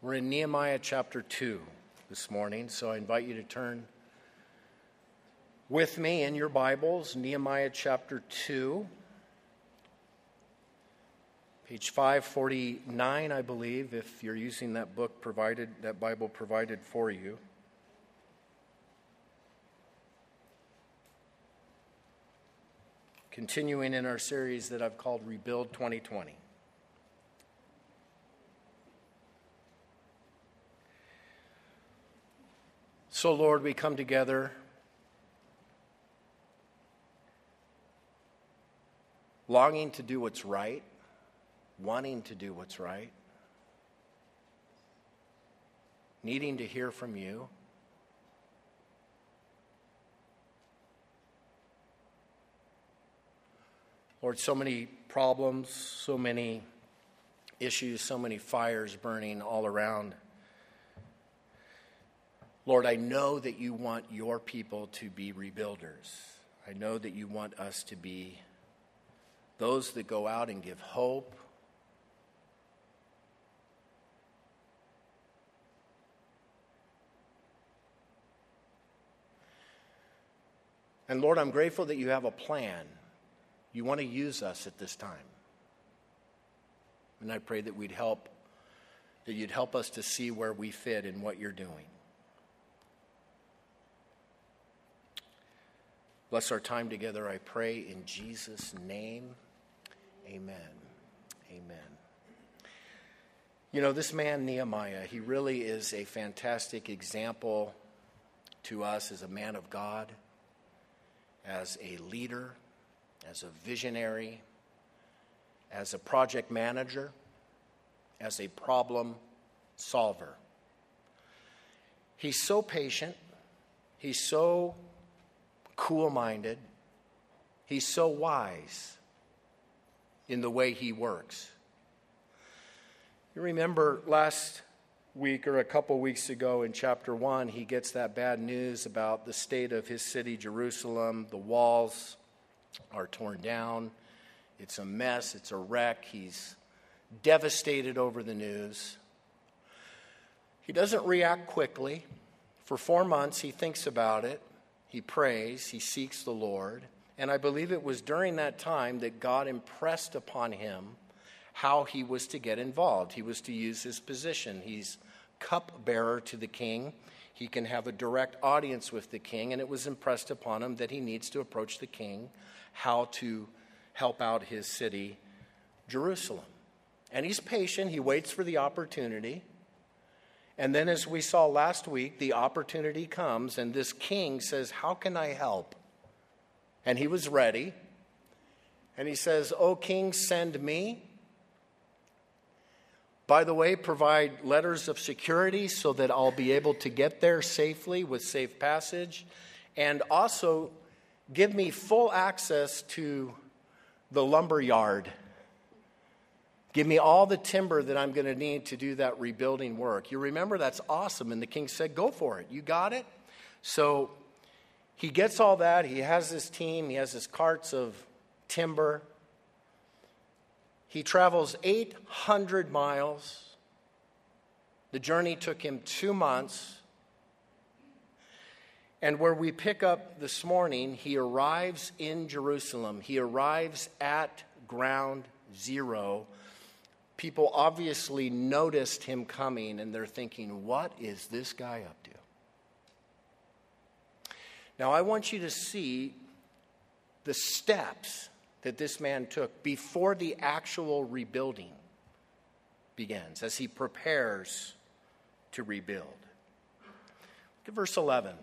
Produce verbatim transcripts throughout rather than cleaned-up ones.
We're in Nehemiah chapter two this morning, so I invite you to turn with me in your Bibles, Nehemiah chapter two, page five forty-nine, I believe, if you're using that book provided, that Bible provided for you. Continuing in our series that I've called Rebuild twenty twenty. So, Lord, we come together longing to do what's right, wanting to do what's right, needing to hear from you. Lord, so many problems, so many issues, so many fires burning all around. Lord, I know that you want your people to be rebuilders. I know that you want us to be those that go out and give hope. And Lord, I'm grateful that you have a plan. You want to use us at this time. And I pray that we'd help, that you'd help us to see where we fit in what you're doing. Bless our time together, I pray, in Jesus' name. Amen. Amen. You know, this man, Nehemiah, he really is a fantastic example to us as a man of God, as a leader, as a visionary, as a project manager, as a problem solver. He's so patient. He's so cool-minded. He's so wise in the way he works. You remember last week or a couple weeks ago in chapter one, he gets that bad news about the state of his city, Jerusalem. The walls are torn down. It's a mess. It's a wreck. He's devastated over the news. He doesn't react quickly. For four months, he thinks about it. He prays, he seeks the Lord, and I believe it was during that time that God impressed upon him how he was to get involved. He was to use his position. He's cupbearer to the king. He can have a direct audience with the king, and it was impressed upon him that he needs to approach the king, how to help out his city, Jerusalem. And he's patient. He waits for the opportunity. And then as we saw last week, the opportunity comes, and this king says, "How can I help?" And he was ready. And he says, "O king, send me. By the way, provide letters of security so that I'll be able to get there safely with safe passage. And also give me full access to the lumber yard. Give me all the timber that I'm going to need to do that rebuilding work." You remember, that's awesome. And the king said, "Go for it. You got it." So he gets all that. He has his team. He has his carts of timber. He travels eight hundred miles. The journey took him two months. And where we pick up this morning, he arrives in Jerusalem. He arrives at ground zero. People obviously noticed him coming, and they're thinking, what is this guy up to? Now, I want you to see the steps that this man took before the actual rebuilding begins, as he prepares to rebuild. Look at verse eleven.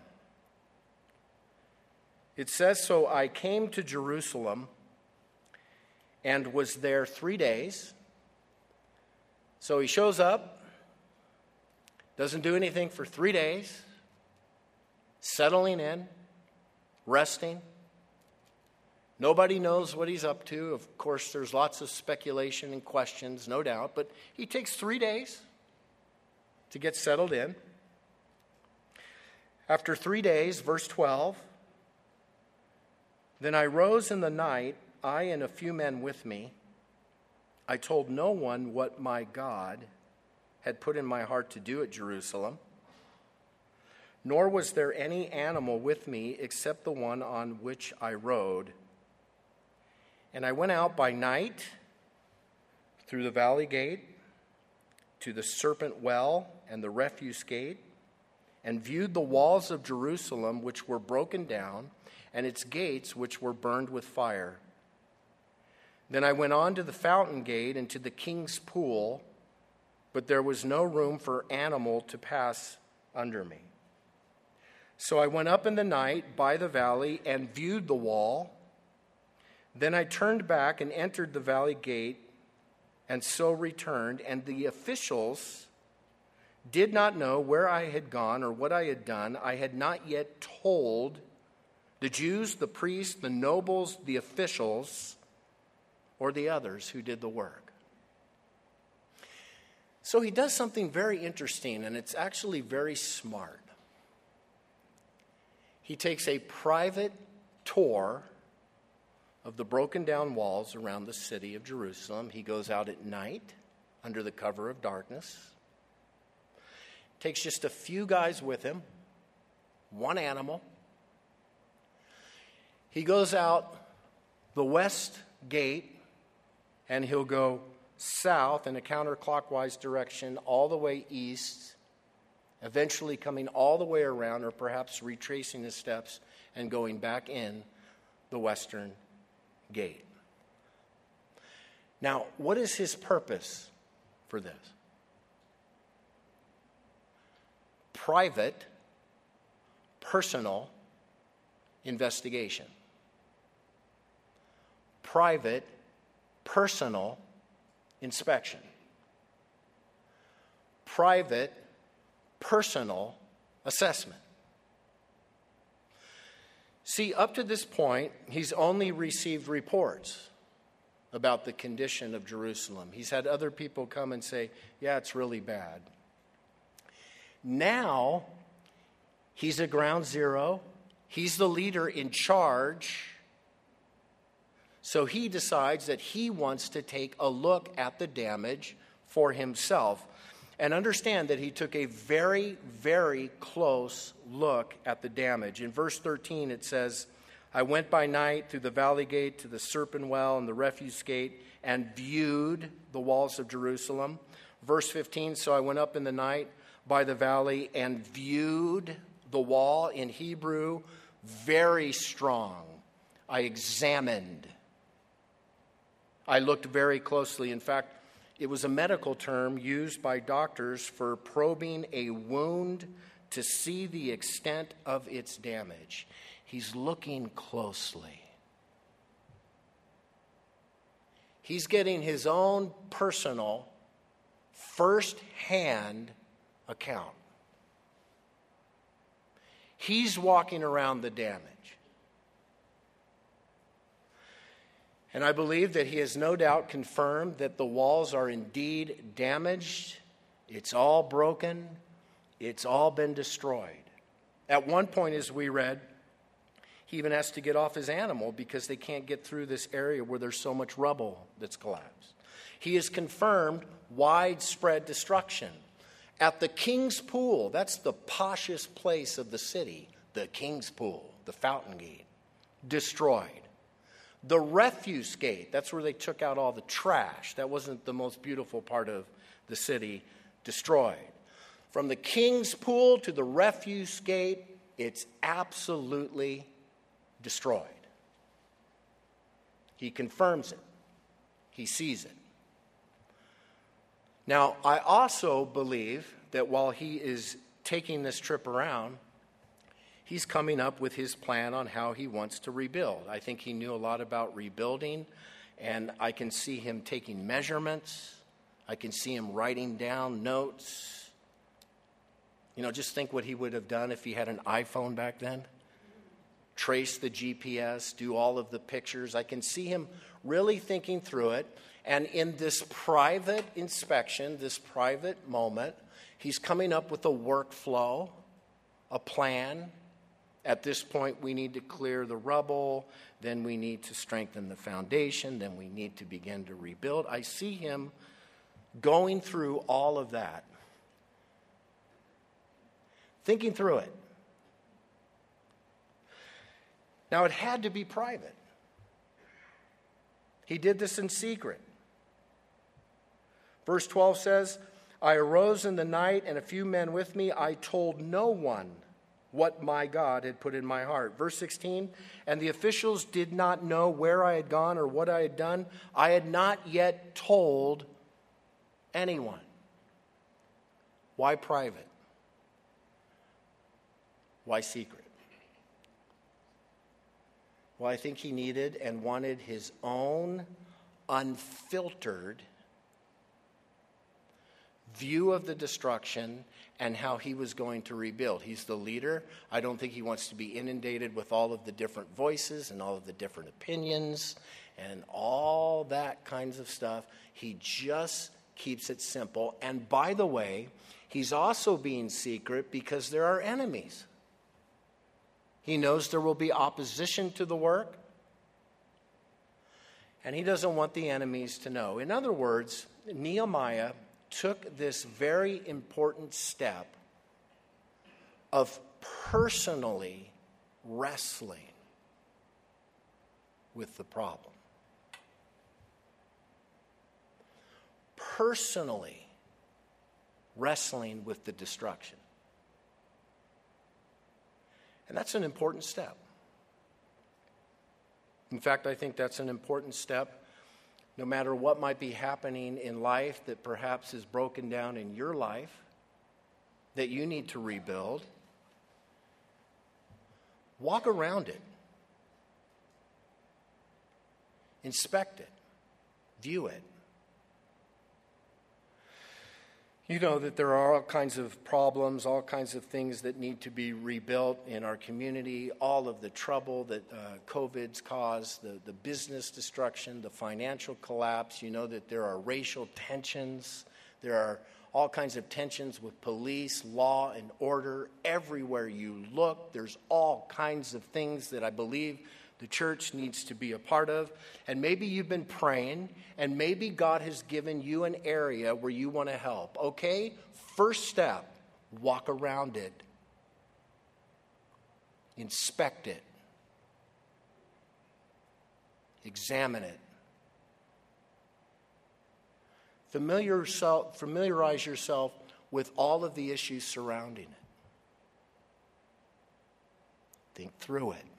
It says, "So I came to Jerusalem and was there three days. So he shows up, doesn't do anything for three days, settling in, resting. Nobody knows what he's up to. Of course, there's lots of speculation and questions, no doubt, but he takes three days to get settled in. After three days, verse twelve, "Then I rose in the night, I and a few men with me. I told no one what my God had put in my heart to do at Jerusalem. Nor was there any animal with me except the one on which I rode. And I went out by night through the valley gate to the serpent well and the refuse gate, and viewed the walls of Jerusalem, which were broken down, and its gates, which were burned with fire. Then I went on to the fountain gate and to the king's pool, but there was no room for animal to pass under me. So I went up in the night by the valley and viewed the wall. Then I turned back and entered the valley gate, and so returned, and the officials did not know where I had gone or what I had done. I had not yet told the Jews, the priests, the nobles, the officials, or the others who did the work. So he does something very interesting, and it's actually very smart. He takes a private tour of the broken down walls around the city of Jerusalem. He goes out at night under the cover of darkness. Takes just a few guys with him, one animal. He goes out the west gate, and he'll go south in a counterclockwise direction all the way east, eventually coming all the way around, or perhaps retracing his steps and going back in the western gate. Now, what is his purpose for this? Private, personal investigation. Private, personal inspection. Private, personal assessment. See, up to this point, he's only received reports about the condition of Jerusalem. He's had other people come and say, yeah, it's really bad. Now, he's at ground zero. He's the leader in charge. So he decides that he wants to take a look at the damage for himself. And understand that he took a very, very close look at the damage. In verse thirteen, it says, I went by night through the valley gate to the serpent well and the refuse gate and viewed the walls of Jerusalem. Verse fifteen, so I went up in the night by the valley and viewed the wall. In Hebrew, very strong. I examined. I looked very closely. In fact, it was a medical term used by doctors for probing a wound to see the extent of its damage. He's looking closely. He's getting his own personal, first-hand account. He's walking around the damage. And I believe that he has no doubt confirmed that the walls are indeed damaged. It's all broken. It's all been destroyed. At one point, as we read, he even has to get off his animal because they can't get through this area where there's so much rubble that's collapsed. He has confirmed widespread destruction. At the King's Pool, that's the poshest place of the city, the King's Pool, the fountain gate, destroyed. The refuse gate, that's where they took out all the trash. That wasn't the most beautiful part of the city, destroyed. From the King's Pool to the refuse gate, it's absolutely destroyed. He confirms it. He sees it. Now, I also believe that while he is taking this trip around, he's coming up with his plan on how he wants to rebuild. I think he knew a lot about rebuilding, and I can see him taking measurements. I can see him writing down notes. You know, just think what he would have done if he had an iPhone back then. Trace the G P S, do all of the pictures. I can see him really thinking through it. And in this private inspection, this private moment, he's coming up with a workflow, a plan. At this point, we need to clear the rubble. Then we need to strengthen the foundation. Then we need to begin to rebuild. I see him going through all of that. thinking through it. Now, it had to be private. He did this in secret. Verse twelve says, I arose in the night, and a few men with me. I told no one what my God had put in my heart. Verse sixteen, and the officials did not know where I had gone or what I had done. I had not yet told anyone. Why private? Why secret? Well, I think he needed and wanted his own unfiltered view of the destruction and how he was going to rebuild. He's the leader. I don't think he wants to be inundated with all of the different voices and all of the different opinions and all that kinds of stuff. He just keeps it simple. And by the way, he's also being secret because there are enemies. He knows there will be opposition to the work, and he doesn't want the enemies to know. In other words, Nehemiah took this very important step of personally wrestling with the problem. Personally wrestling with the destruction. And that's an important step. In fact, I think that's an important step no matter what might be happening in life that perhaps is broken down in your life that you need to rebuild. Walk around it. Inspect it. View it. You know that there are all kinds of problems, all kinds of things that need to be rebuilt in our community, all of the trouble that uh, COVID's caused, the, the business destruction, the financial collapse. You know that there are racial tensions. There are all kinds of tensions with police, law, and order. Everywhere you look, there's all kinds of things that I believe the church needs to be a part of. And maybe you've been praying, and maybe God has given you an area where you want to help. Okay, first step, walk around it. Inspect it. Examine it. Familiar yourself, familiarize yourself with all of the issues surrounding it. Think through it.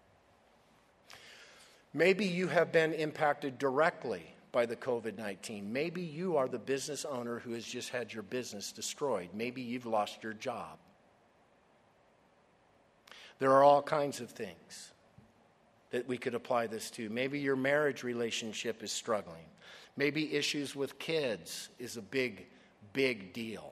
Maybe you have been impacted directly by the covid nineteen. Maybe you are the business owner who has just had your business destroyed. Maybe you've lost your job. There are all kinds of things that we could apply this to. Maybe your marriage relationship is struggling. Maybe issues with kids is a big, big deal.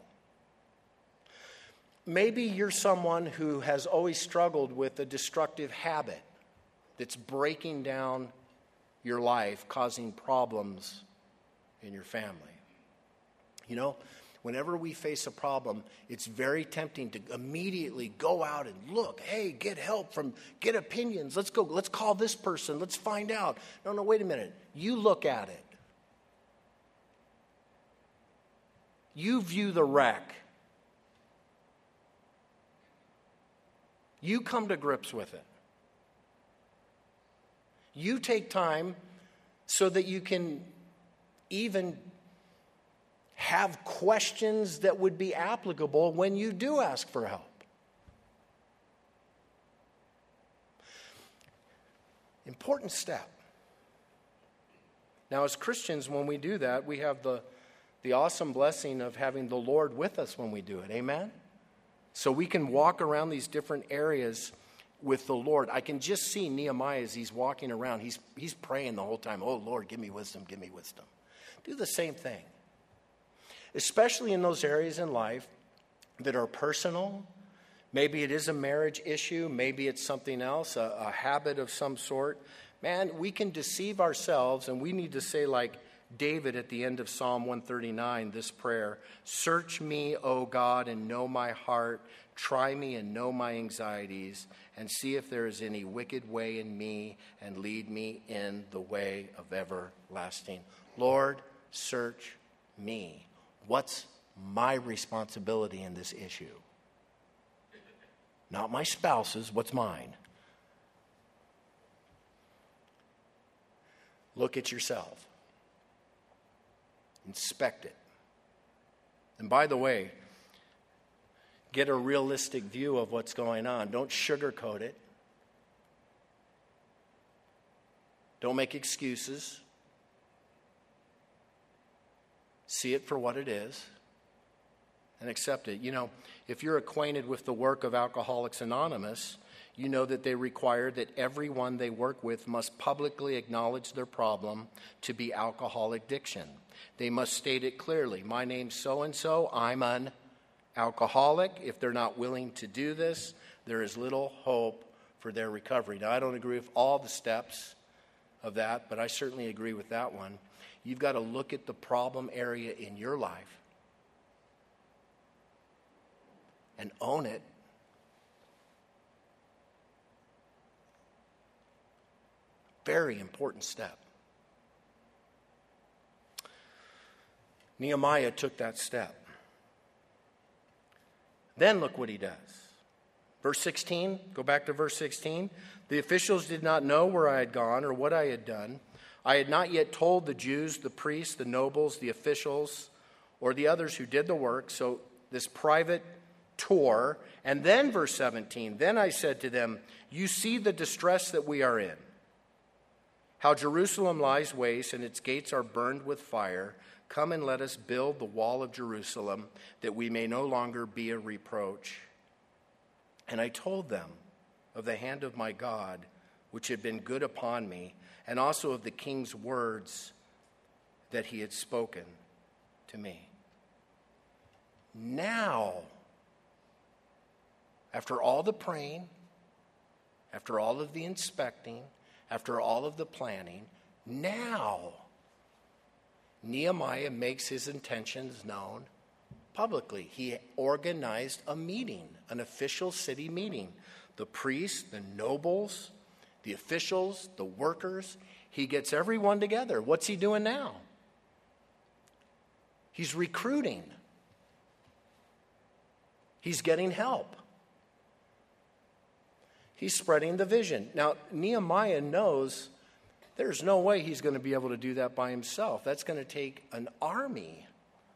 Maybe you're someone who has always struggled with a destructive habit that's breaking down your life, causing problems in your family. You know, whenever we face a problem, it's very tempting to immediately go out and look. Hey, get help from, get opinions. Let's go, let's call this person. Let's find out. No, no, wait a minute. You look at it. You view the wreck. You come to grips with it. You take time so that you can even have questions that would be applicable when you do ask for help. Important step. Now, as Christians, when we do that, we have the, the awesome blessing of having the Lord with us when we do it. Amen? So we can walk around these different areas with the Lord. I can just see Nehemiah as he's walking around. He's, he's praying the whole time, oh, Lord, give me wisdom, give me wisdom. Do the same thing. Especially in those areas in life that are personal. Maybe it is a marriage issue. Maybe it's something else, a, a habit of some sort. Man, we can deceive ourselves, and we need to say like David at the end of Psalm one thirty-nine, this prayer, search me, O God, and know my heart. Try me and know my anxieties, and see if there is any wicked way in me, and lead me in the way of everlasting. Lord, search me. What's my responsibility in this issue? not my spouse's. What's mine? Look at yourself. Inspect it. And by the way, get a realistic view of what's going on. Don't sugarcoat it. Don't make excuses. See it for what it is and accept it. You know, if you're acquainted with the work of Alcoholics Anonymous, you know that they require that everyone they work with must publicly acknowledge their problem to be alcohol addiction. They must state it clearly. My name's so-and-so. I'm an alcoholic. If they're not willing to do this, there is little hope for their recovery. Now, I don't agree with all the steps of that, but I certainly agree with that one. You've got to look at the problem area in your life and own it. Very important step. Nehemiah took that step. Then look what he does. Verse sixteen, go back to verse sixteen. The officials did not know where I had gone or what I had done. I had not yet told the Jews, the priests, the nobles, the officials, or the others who did the work. So this private tour. And then verse seventeen, then I said to them, you see the distress that we are in. How Jerusalem lies waste and its gates are burned with fire. Come and let us build the wall of Jerusalem that we may no longer be a reproach. And I told them of the hand of my God, which had been good upon me, and also of the king's words that he had spoken to me. Now, after all the praying, after all of the inspecting, after all of the planning, now Nehemiah makes his intentions known publicly. He organized a meeting, an official city meeting. The priests, the nobles, the officials, the workers, he gets everyone together. What's he doing now? He's recruiting. He's getting help. He's spreading the vision. Now, Nehemiah knows there's no way he's going to be able to do that by himself. That's going to take an army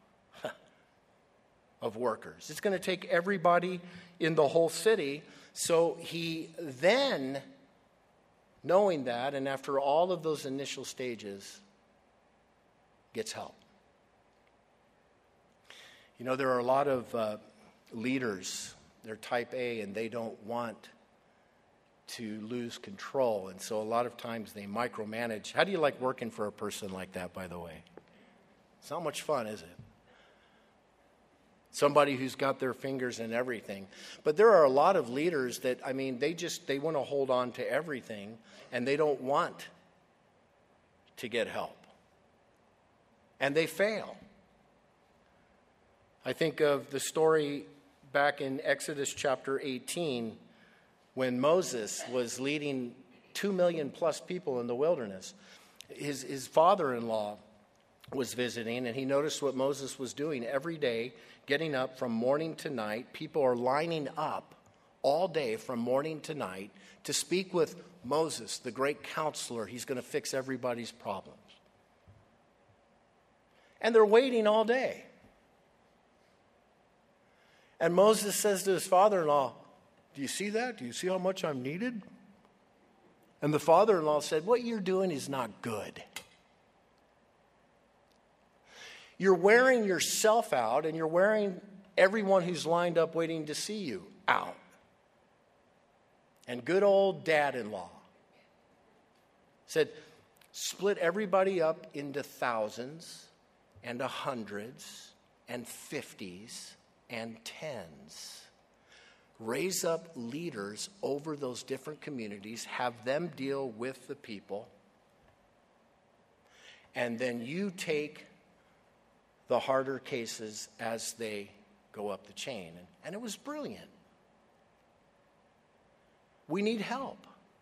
of workers. It's going to take everybody in the whole city. So he then, knowing that, and after all of those initial stages, gets help. You know, there are a lot of uh, leaders, they're type A, and they don't want to lose control. And so a lot of times they micromanage. How do you like working for a person like that, by the way? It's not much fun, is it? Somebody who's got their fingers in everything. But there are a lot of leaders that, I mean, they just, they want to hold on to everything, and they don't want to get help. And they fail. I think of the story back in Exodus chapter eighteen, when Moses was leading two million plus people in the wilderness. His, his father-in-law was visiting, and he noticed what Moses was doing every day, getting up from morning to night. People are lining up all day from morning to night to speak with Moses, the great counselor. He's going to fix everybody's problems. And they're waiting all day. And Moses says to his father-in-law, do you see that? Do you see how much I'm needed? And the father-in-law said, what you're doing is not good. You're wearing yourself out, and you're wearing everyone who's lined up waiting to see you out. And good old dad-in-law said, split everybody up into thousands and hundreds and fifties and tens. Raise up leaders over those different communities, have them deal with the people, and then you take the harder cases as they go up the chain. And, and it was brilliant. We need help.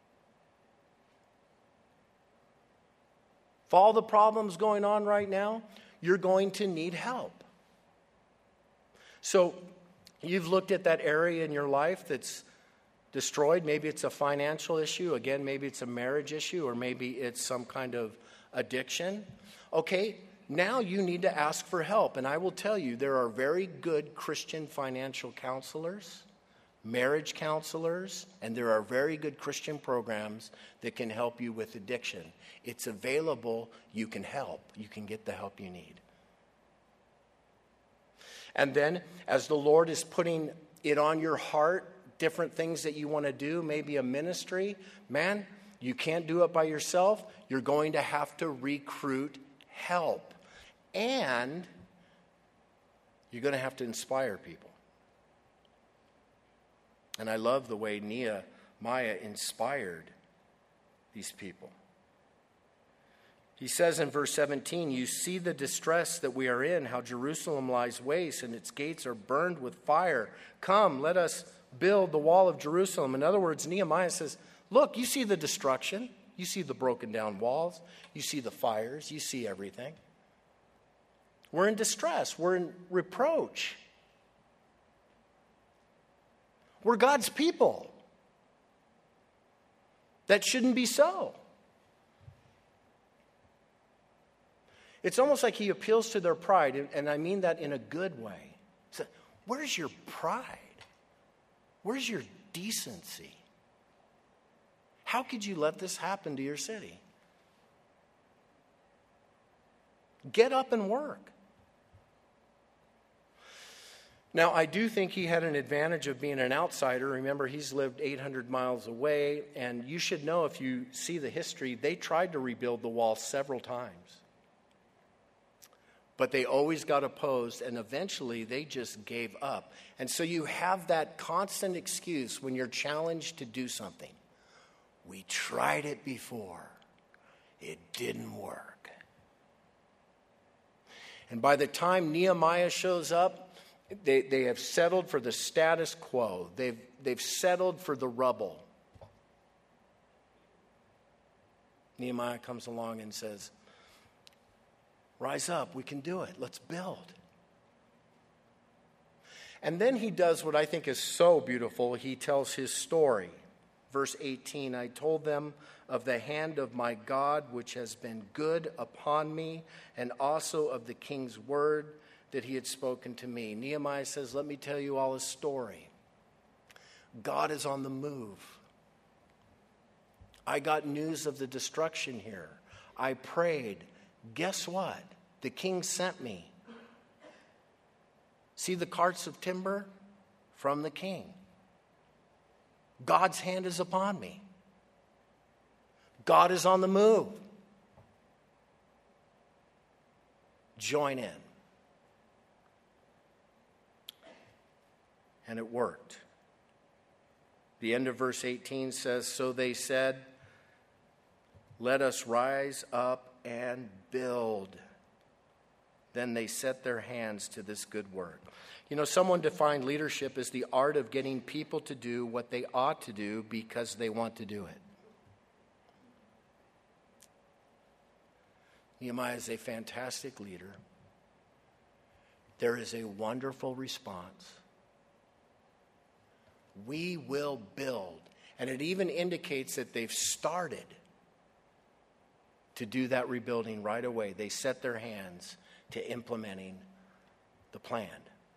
For all the problems going on right now, you're going to need help. So you've looked at that area in your life that's destroyed. Maybe it's a financial issue. Again, maybe it's a marriage issue, or maybe it's some kind of addiction. Okay, now you need to ask for help. And I will tell you, there are very good Christian financial counselors, marriage counselors, and there are very good Christian programs that can help you with addiction. It's available. You can help. You can get the help you need. And then, as the Lord is putting it on your heart, different things that you want to do, maybe a ministry, man, you can't do it by yourself. You're going to have to recruit help. And you're going to have to inspire people. And I love the way Nehemiah inspired these people. He says in verse seventeen, you see the distress that we are in, how Jerusalem lies waste and its gates are burned with fire. Come, let us build the wall of Jerusalem. In other words, Nehemiah says, look, you see the destruction. You see the broken down walls. You see the fires. You see everything. We're in distress. We're in reproach. We're God's people. That shouldn't be so. It's almost like he appeals to their pride, and I mean that in a good way. So, where's your pride? Where's your decency? How could you let this happen to your city? Get up and work. Now, I do think he had an advantage of being an outsider. Remember, he's lived eight hundred miles away, and you should know, if you see the history, they tried to rebuild the wall several times. But they always got opposed, and eventually they just gave up. And so you have that constant excuse when you're challenged to do something. We tried it before. It didn't work. And by the time Nehemiah shows up, they, they have settled for the status quo. They've, they've settled for the rubble. Nehemiah comes along and says, rise up, we can do it, let's build. And then he does what I think is so beautiful. He tells his story. Verse eighteen, I told them of the hand of my God, which has been good upon me, and also of the king's word that he had spoken to me. Nehemiah says, let me tell you all his story. God is on the move. I got news of the destruction here. I prayed. Guess what? The king sent me. See the carts of timber? From the king. God's hand is upon me. God is on the move. Join in. And it worked. The end of verse eighteen says, so they said, let us rise up and build. Then they set their hands to this good work. You know, someone defined leadership as the art of getting people to do what they ought to do because they want to do it. Nehemiah is a fantastic leader. There is a wonderful response. We will build. And it even indicates that they've started to do that rebuilding right away. They set their hands to implementing the plan.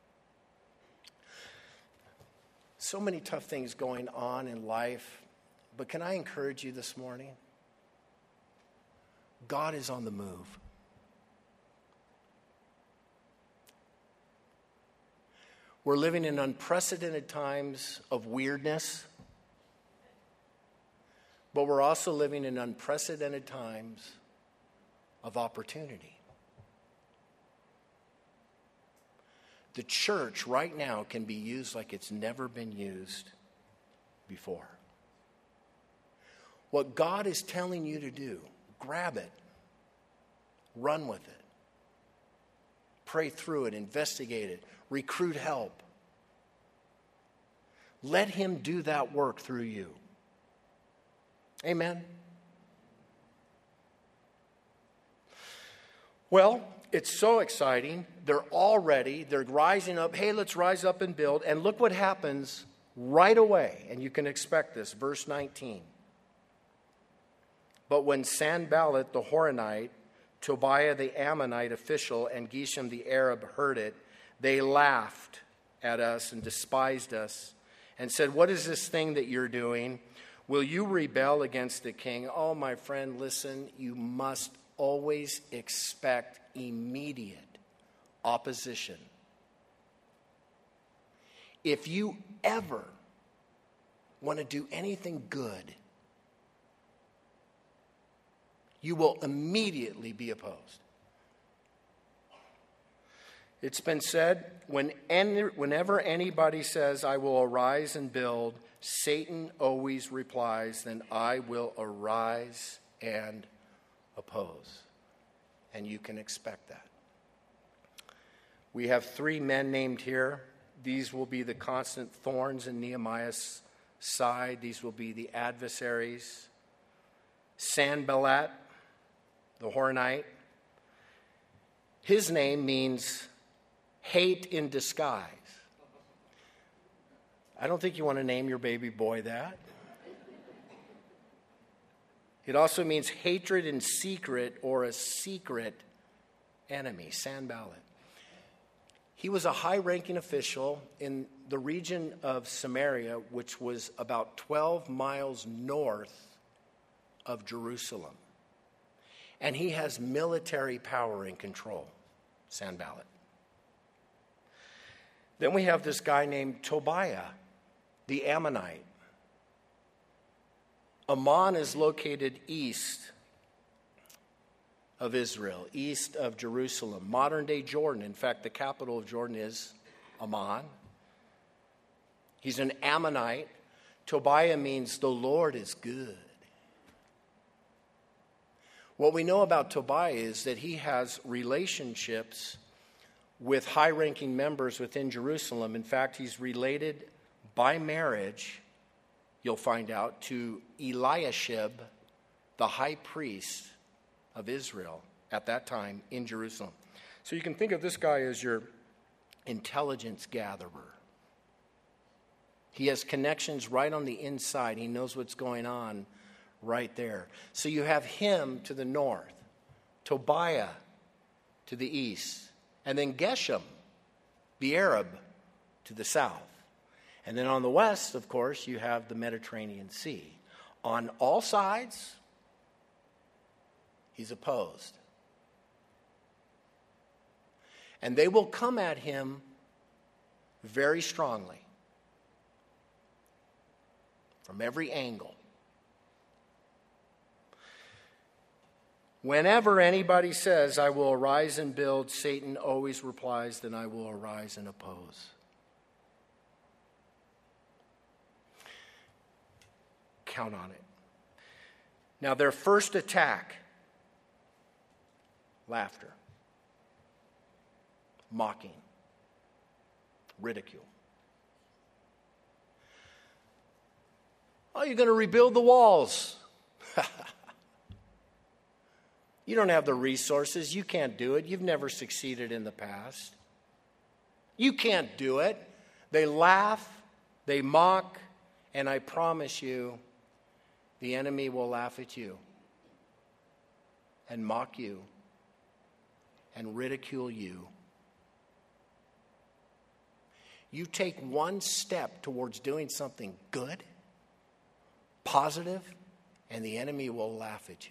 So many tough things going on in life, but can I encourage you this morning? God is on the move. We're living in unprecedented times of weirdness, but we're also living in unprecedented times of opportunity. The church right now can be used like it's never been used before. What God is telling you to do, grab it, run with it, pray through it, investigate it, recruit help. Let him do that work through you. Amen. Well, it's so exciting. They're all ready. They're rising up. Hey, let's rise up and build. And look what happens right away, and you can expect this, verse nineteen. But when Sanballat the Horonite, Tobiah the Ammonite official, and Geshem the Arab heard it, they laughed at us and despised us and said, "What is this thing that you're doing? Will you rebel against the king?" Oh, my friend, listen, you must always expect immediate opposition. If you ever want to do anything good, you will immediately be opposed. It's been said, when any, whenever anybody says, "I will arise and build," Satan always replies, "Then I will arise and oppose." And you can expect that. We have three men named here. These will be the constant thorns in Nehemiah's side. These will be the adversaries. Sanballat, the Horonite. His name means hate in disguise. I don't think you want to name your baby boy that. It also means hatred in secret, or a secret enemy, Sanballat. He was a high-ranking official in the region of Samaria, which was about twelve miles north of Jerusalem. And he has military power and control, Sanballat. Then we have this guy named Tobiah, the Ammonite. Ammon is located east of Israel, east of Jerusalem, modern-day Jordan. In fact, the capital of Jordan is Ammon. He's an Ammonite. Tobiah means the Lord is good. What we know about Tobiah is that he has relationships with high-ranking members within Jerusalem. In fact, he's related by marriage, you'll find out, to Eliashib, the high priest of Israel at that time in Jerusalem. So you can think of this guy as your intelligence gatherer. He has connections right on the inside. He knows what's going on right there. So you have him to the north, Tobiah to the east, and then Geshem, the Arab, to the south. And then on the west, of course, you have the Mediterranean Sea. On all sides, he's opposed. And they will come at him very strongly from every angle. Whenever anybody says, "I will arise and build," Satan always replies, "Then I will arise and oppose." Count on it. Now, their first attack, laughter, mocking, ridicule. "Oh, you're going to rebuild the walls." You don't have the resources. You can't do it. You've never succeeded in the past. You can't do it. They laugh, they mock, and I promise you, the enemy will laugh at you and mock you and ridicule you. You take one step towards doing something good, positive, and the enemy will laugh at you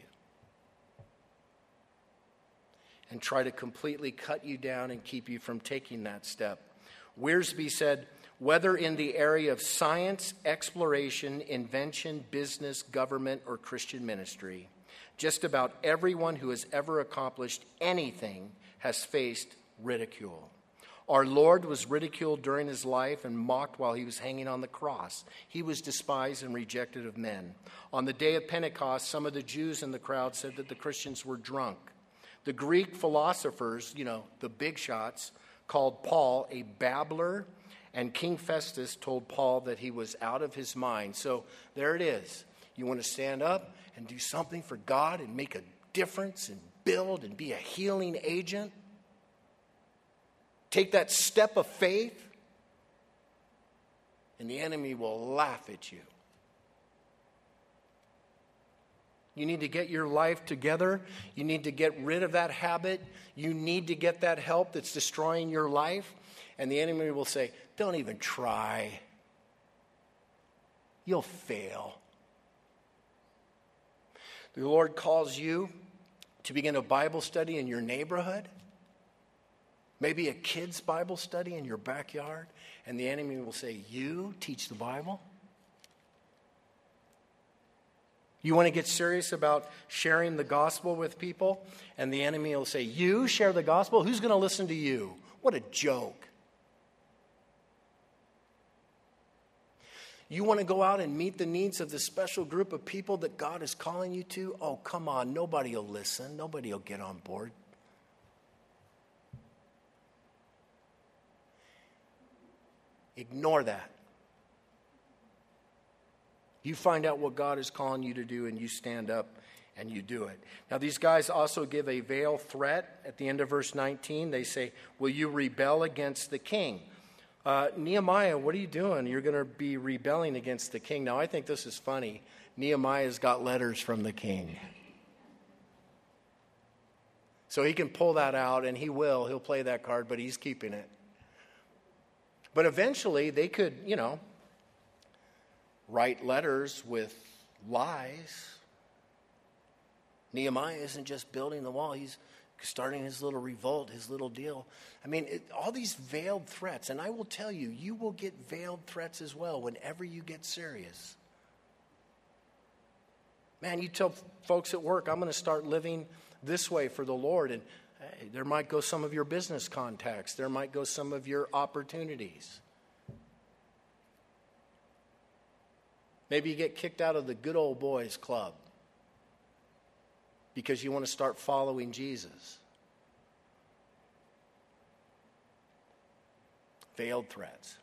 and try to completely cut you down and keep you from taking that step. Wiersbe said, "Whether in the area of science, exploration, invention, business, government, or Christian ministry, just about everyone who has ever accomplished anything has faced ridicule. Our Lord was ridiculed during his life and mocked while he was hanging on the cross. He was despised and rejected of men. On the day of Pentecost, some of the Jews in the crowd said that the Christians were drunk. The Greek philosophers, you know, the big shots, called Paul a babbler, and King Festus told Paul that he was out of his mind." So there it is. You want to stand up and do something for God and make a difference and build and be a healing agent? Take that step of faith in And the enemy will laugh at you. You need to get your life together. You need to get rid of that habit. You need to get that help that's destroying your life. And the enemy will say, don't even try. You'll fail. The Lord calls you to begin a Bible study in your neighborhood. Maybe a kid's Bible study in your backyard. And the enemy will say, you teach the Bible? You want to get serious about sharing the gospel with people? And the enemy will say, you share the gospel? Who's going to listen to you? What a joke. You want to go out and meet the needs of the special group of people that God is calling you to? Oh, come on. Nobody will listen. Nobody will get on board. Ignore that. You find out what God is calling you to do, and you stand up and you do it. Now, these guys also give a veiled threat at the end of verse nineteen. They say, will you rebel against the king? Uh, Nehemiah, what are you doing? You're going to be rebelling against the king. Now, I think this is funny. Nehemiah's got letters from the king. So he can pull that out, and he will. He'll play that card, but he's keeping it. But eventually, they could, you know, write letters with lies. Nehemiah isn't just building the wall. He's starting his little revolt, his little deal. I mean, it, all these veiled threats. And I will tell you, you will get veiled threats as well whenever you get serious. Man, you tell folks at work, I'm going to start living this way for the Lord. And hey, there might go some of your business contacts. There might go some of your opportunities. Maybe you get kicked out of the good old boys club because you want to start following Jesus. Veiled threats.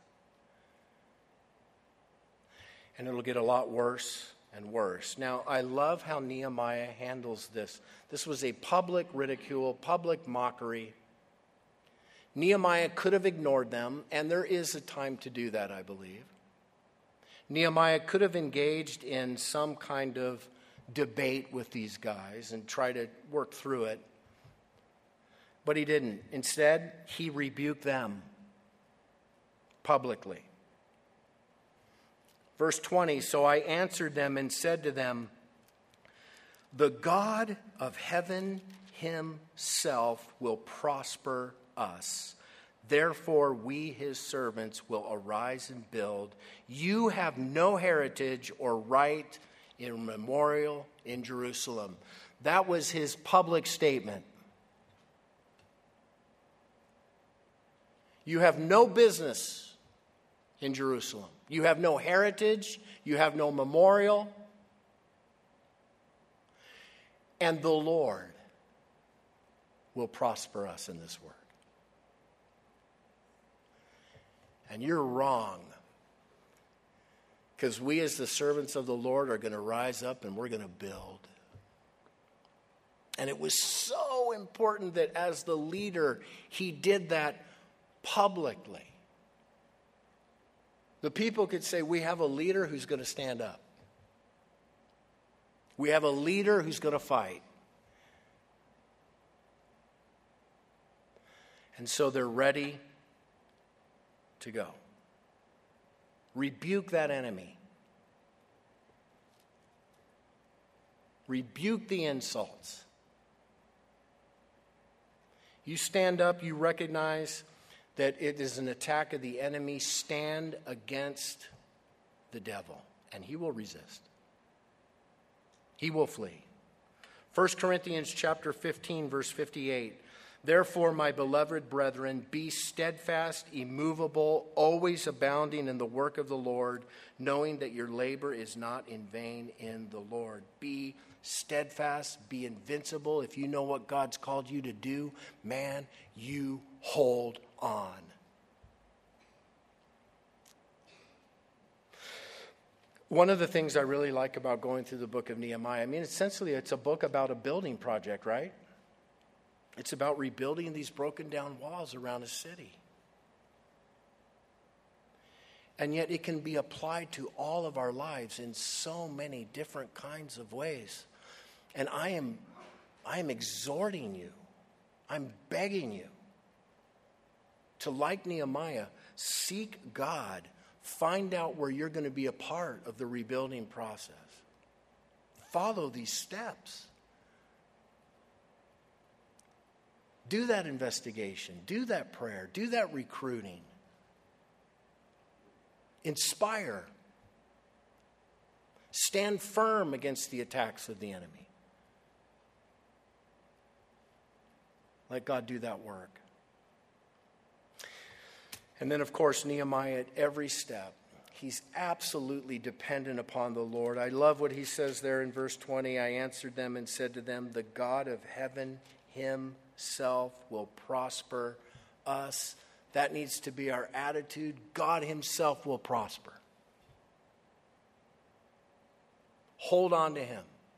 And it'll get a lot worse and worse. Now, I love how Nehemiah handles this. This was a public ridicule, public mockery. Nehemiah could have ignored them, and there is a time to do that, I believe. Nehemiah could have engaged in some kind of debate with these guys and try to work through it. But he didn't. Instead, he rebuked them publicly. Verse twenty, so I answered them and said to them, the God of heaven himself will prosper us. Therefore, we, his servants, will arise and build. You have no heritage or right in memorial in Jerusalem. That was his public statement. You have no business in Jerusalem. You have no heritage. You have no memorial. And the Lord will prosper us in this work. And you're wrong. Because we as the servants of the Lord are going to rise up and we're going to build. And it was so important that as the leader, he did that publicly. The people could say, we have a leader who's going to stand up. We have a leader who's going to fight. And so they're ready to go. Rebuke that enemy. Rebuke the insults. You stand up, you recognize that it is an attack of the enemy. Stand against the devil, and he will resist. He will flee. First Corinthians chapter fifteen, verse fifty-eight. Therefore, my beloved brethren, be steadfast, immovable, always abounding in the work of the Lord, knowing that your labor is not in vain in the Lord. Be steadfast, be invincible. If you know what God's called you to do, man, you hold on. One of the things I really like about going through the book of Nehemiah, I mean, essentially it's a book about a building project, right? It's about rebuilding these broken down walls around a city. And yet it can be applied to all of our lives in so many different kinds of ways. And I am, I am exhorting you, I'm begging you to, like Nehemiah, seek God. Find out where you're going to be a part of the rebuilding process. Follow these steps. Do that investigation. Do that prayer. Do that recruiting. Inspire. Stand firm against the attacks of the enemy. Let God do that work. And then, of course, Nehemiah, at every step, he's absolutely dependent upon the Lord. I love what he says there in verse twenty. I answered them and said to them, the God of heaven himself will prosper us. That needs to be our attitude. God himself will prosper. Hold on to him.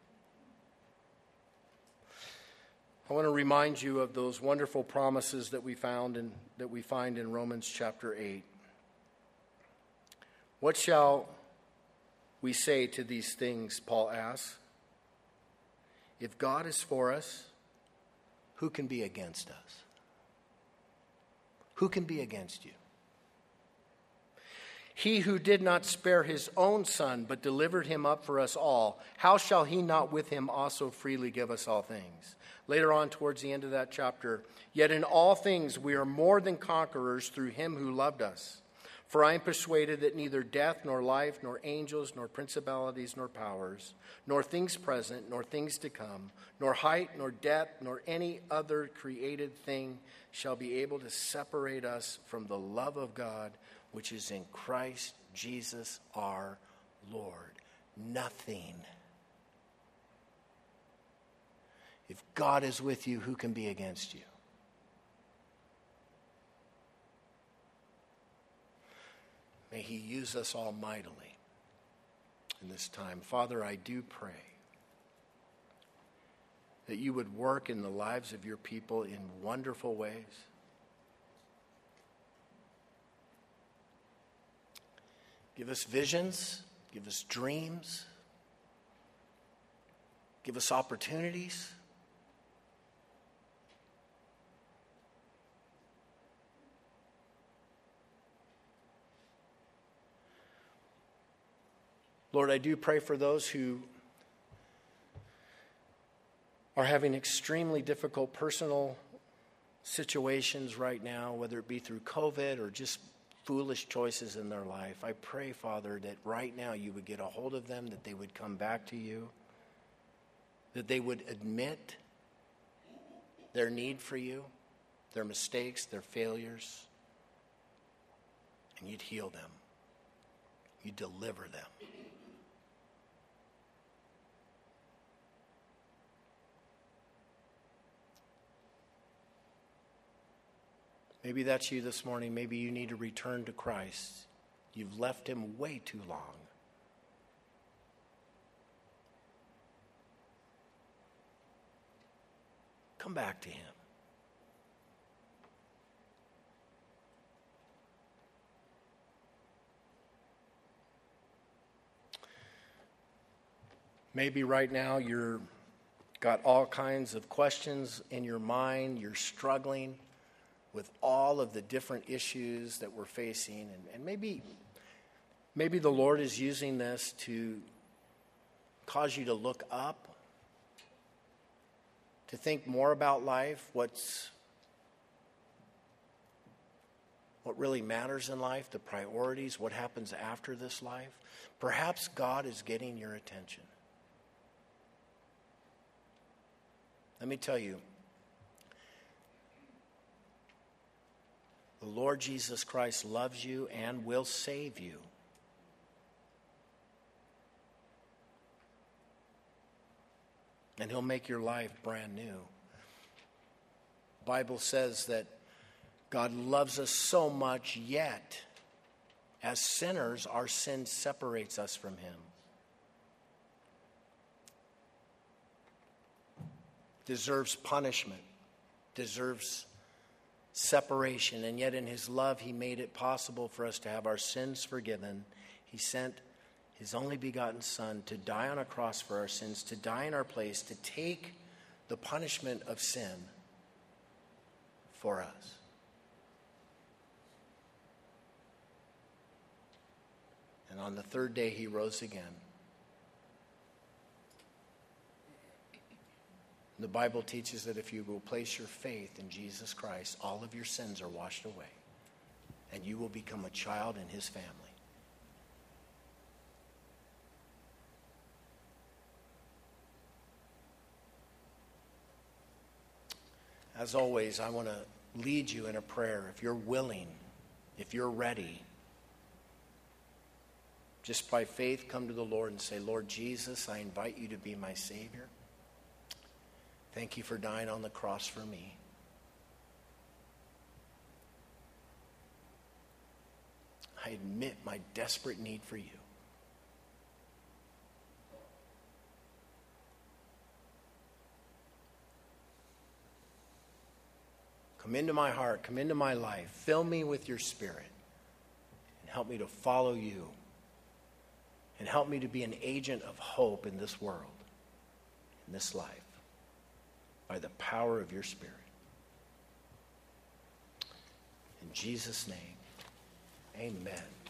I want to remind you of those wonderful promises that we found in, that we find in Romans chapter eight. What shall we say to these things, Paul asks? If God is for us, who can be against us? Who can be against you? He who did not spare his own son, but delivered him up for us all, how shall he not with him also freely give us all things? Later on, towards the end of that chapter, yet in all things we are more than conquerors through him who loved us. For I am persuaded that neither death, nor life, nor angels, nor principalities, nor powers, nor things present, nor things to come, nor height, nor depth, nor any other created thing shall be able to separate us from the love of God, which is in Christ Jesus our Lord. Nothing. If God is with you, who can be against you? May he use us all mightily in this time. Father, I do pray that you would work in the lives of your people in wonderful ways. Give us visions, give us dreams, give us opportunities. Lord, I do pray for those who are having extremely difficult personal situations right now, whether it be through COVID or just foolish choices in their life. I pray, Father, that right now you would get a hold of them, that they would come back to you, that they would admit their need for you, their mistakes, their failures, and you'd heal them. You'd deliver them. Maybe that's you this morning. Maybe you need to return to Christ. You've left him way too long. Come back to him. Maybe right now you're got all kinds of questions in your mind. You're struggling with all of the different issues that we're facing. And, and maybe, maybe the Lord is using this to cause you to look up, to think more about life, what's what really matters in life, the priorities, what happens after this life. Perhaps God is getting your attention. Let me tell you, the Lord Jesus Christ loves you and will save you. And he'll make your life brand new. The Bible says that God loves us so much, yet as sinners, our sin separates us from him. Deserves punishment, deserves separation, and yet in his love he made it possible for us to have our sins forgiven. He sent his only begotten Son to die on a cross for our sins, to die in our place, to take the punishment of sin for us. And on the third day he rose again. The Bible teaches that if you will place your faith in Jesus Christ, all of your sins are washed away, and you will become a child in his family. As always, I want to lead you in a prayer. If you're willing, if you're ready, just by faith come to the Lord and say, Lord Jesus, I invite you to be my Savior. Thank you for dying on the cross for me. I admit my desperate need for you. Come into my heart, come into my life, fill me with your Spirit, and help me to follow you, and help me to be an agent of hope in this world, in this life, by the power of your Spirit. In Jesus' name, amen.